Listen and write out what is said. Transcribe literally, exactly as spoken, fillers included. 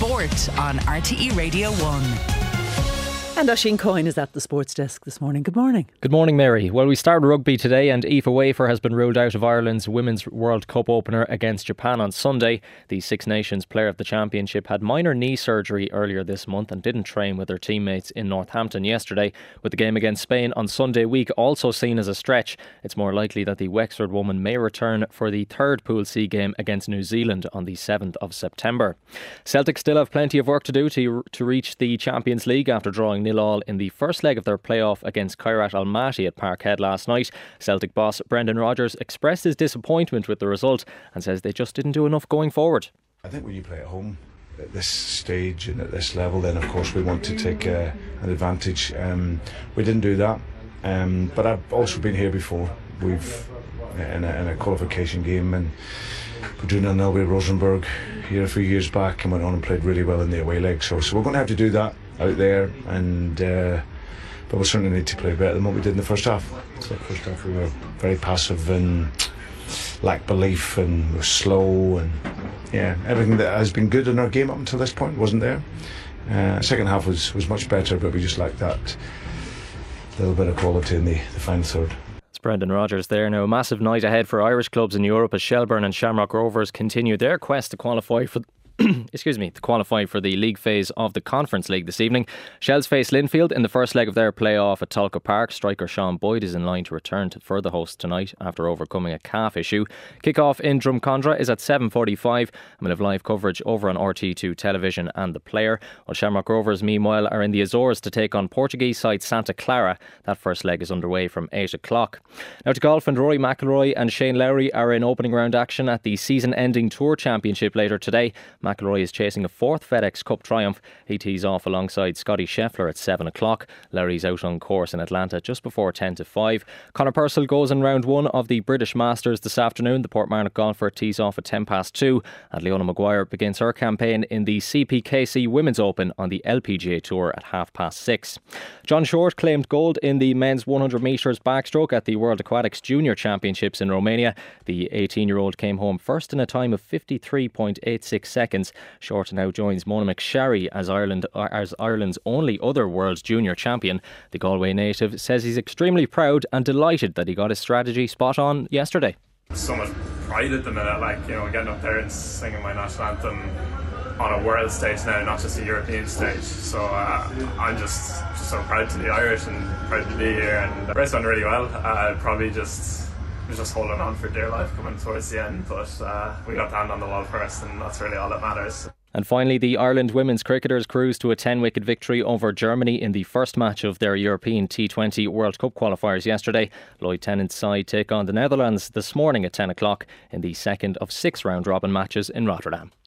Sport on R T E Radio one. And Oisin Coyne is at the sports desk this morning. Good morning. Good morning, Mary. Well, we started rugby today and Aoife Wafer has been ruled out of Ireland's Women's World Cup opener against Japan on Sunday. The Six Nations player of the championship had minor knee surgery earlier this month and didn't train with her teammates in Northampton yesterday. With the game against Spain on Sunday week also seen as a stretch, it's more likely that the Wexford woman may return for the third Pool C game against New Zealand on the seventh of September. Celtic still have plenty of work to do to, to reach the Champions League after drawing nil all in the first leg of their playoff against Kairat Almaty at Parkhead last night. Celtic boss Brendan Rodgers expressed his disappointment with the result and says they just didn't do enough going forward. I think when you play at home at this stage and at this level, then of course we want to take uh, an advantage. Um, we didn't do that, um, but I've also been here before. We've in a, in a qualification game and we drew nil nil with Rosenborg here a few years back and went on and played really well in the away leg. So, so we're going to have to do that out there, and uh, but we certainly need to play better than what we did in the first half. So the first half we were very passive and lacked belief and were slow, and yeah, everything that has been good in our game up until this point wasn't there. Uh, second half was, was much better, but we just lacked that little bit of quality in the, the final third. It's Brendan Rodgers there. Now, a massive night ahead for Irish clubs in Europe as Shelbourne and Shamrock Rovers continue their quest to qualify for excuse me, to qualify for the league phase of the Conference League this evening. Shells face Linfield in the first leg of their play-off at Tolka Park. Striker Sean Boyd is in line to return to further host tonight after overcoming a calf issue. Kick-off in Drumcondra is at seven forty-five and we'll have live coverage over on R T two Television and The Player. While Shamrock Rovers, meanwhile, are in the Azores to take on Portuguese side Santa Clara. That first leg is underway from eight o'clock. Now to golf, and Rory McIlroy and Shane Lowry are in opening round action at the season-ending Tour Championship later today. McIlroy is chasing a fourth FedEx Cup triumph. He tees off alongside Scotty Scheffler at seven o'clock. Lowry's out on course in Atlanta just before ten to five. Conor Purcell goes in round one of the British Masters this afternoon. The Portmarnock golfer tees off at ten past two, and Leona Maguire begins her campaign in the C P K C Women's Open on the L P G A Tour at half past six. John Short claimed gold in the men's one hundred metres backstroke at the World Aquatics Junior Championships in Romania. The eighteen-year-old came home first in a time of fifty-three point eight six seconds. Short now joins Mona McSharry as Ireland as Ireland's only other world junior champion. The Galway native says he's extremely proud and delighted that he got his strategy spot on yesterday. So much pride at the minute, like, you know, getting up there and singing my national anthem on a world stage now, not just a European stage. So uh, I'm just, just so proud to be Irish and proud to be here. And the race went really well. Uh, probably just was just holding on for dear life coming towards the end, but uh, we got the hand on the wall first, and that's really all that matters. And finally, the Ireland women's cricketers cruised to a ten-wicket victory over Germany in the first match of their European T twenty World Cup qualifiers yesterday. Lloyd Tennant's side take on the Netherlands this morning at ten o'clock in the second of six round-robin matches in Rotterdam.